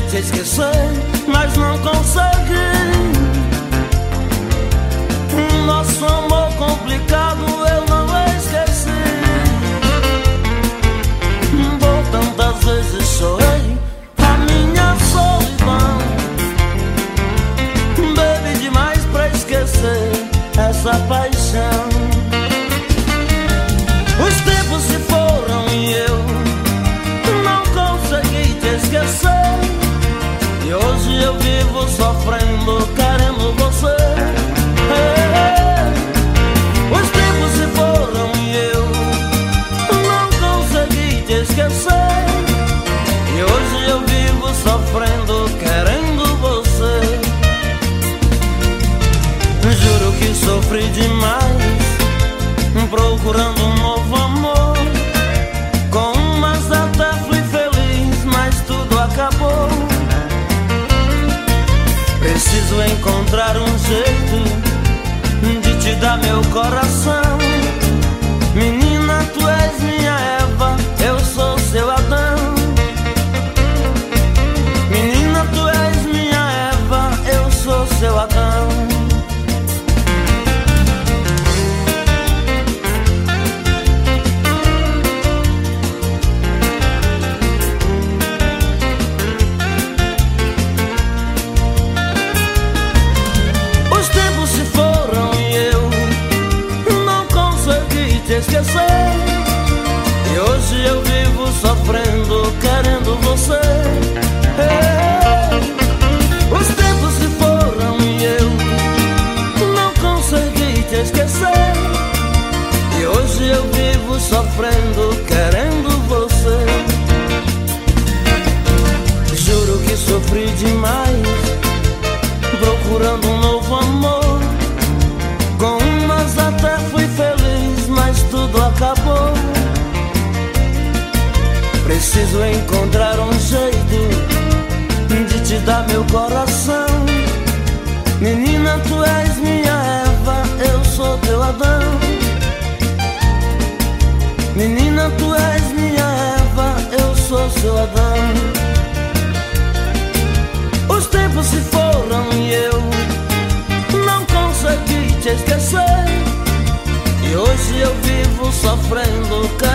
te esquecer, mas não consegui. Nosso amor complicado eu não esqueci. Por tantas vezes chorei a minha solidão. Bebi demais pra esquecer essa paixão. Os tempos se foram e eu não consegui te esquecer. E hoje eu vivo sofrendo, querendo você. Os tempos se foram e eu não consegui te esquecer. E hoje eu vivo sofrendo, querendo você. Juro que sofri demais procurando um novo amor. Com umas até fui feliz, mas tudo acabou. Preciso encontrar um jeito de te dar meu coração. Menina, tu és minha Eva, eu sou seu Adão. Menina, tu és minha Eva, eu sou seu Adão. Esquecer. E hoje eu vivo sofrendo, querendo você. Os tempos se foram e eu não consegui te esquecer. E hoje eu vivo sofrendo, querendo você. Juro que sofri demais procurando um novo amor. Com umas até fui feliz, mas tudo acabou. Preciso encontrar um jeito de te dar meu coração. Menina, tu és minha Eva, eu sou teu Adão. Menina, tu és minha Eva, eu sou seu Adão. Os tempos se foram e eu não consegui te esquecer. E hoje eu vivo sofrendo.